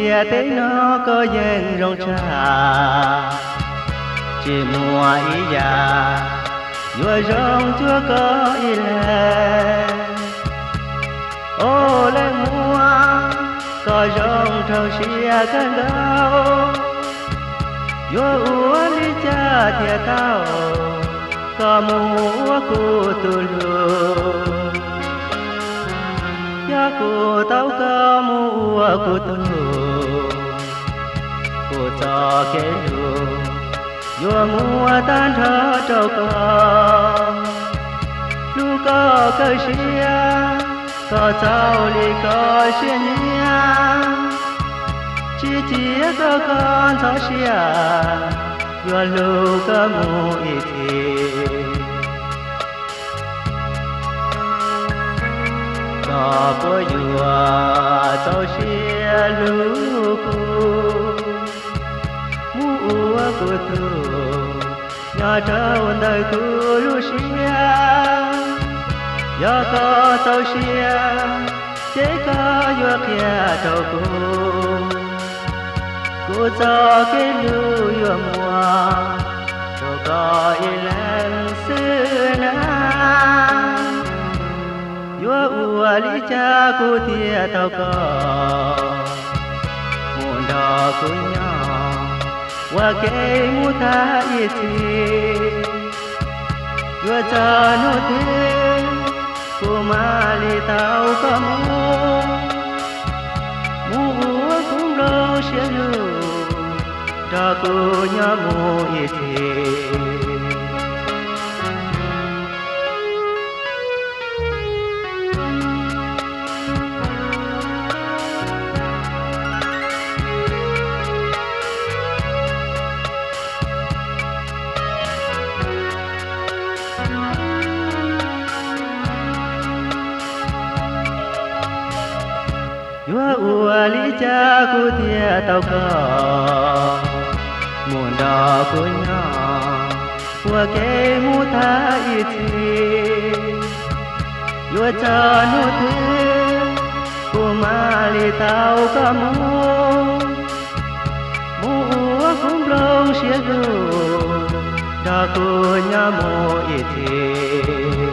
tia tế nó có gian rong trà chỉ mùa ý già vừa rong chúa có ý lệ ô lên mùa có rong trâu xia cơn gao vừa uống đi cha tia tao có mùa cụ tu lu ya cụ tao có mùa cụ tu cụ cho cái lu vừa mùa tan thở trâu con lu có cơ xia có cháu đi có xia nhia chỉ có con cháu xia vừa lu có mùa ít có bữa vừa cháu xia lu mua của tôi nhà trâu đời của Lucia giờ có cháu xia chế có vừa kia trâu cô cho cái lưu vừa mùa trâu có ý lên xưa na vừa ua lý cha cô thia tao có muôn đỏ của nhau wa ke muta iti yo cha no te kumali tao kamu mu kum lo shelu da ko nya mu iti ua lý cha của tia tao có muôn đỏ của nhau ua cái mu tha iti ua cha nu thế của ma li tao có mu ua cũng lâu xia lu đỏ của nhau mu iti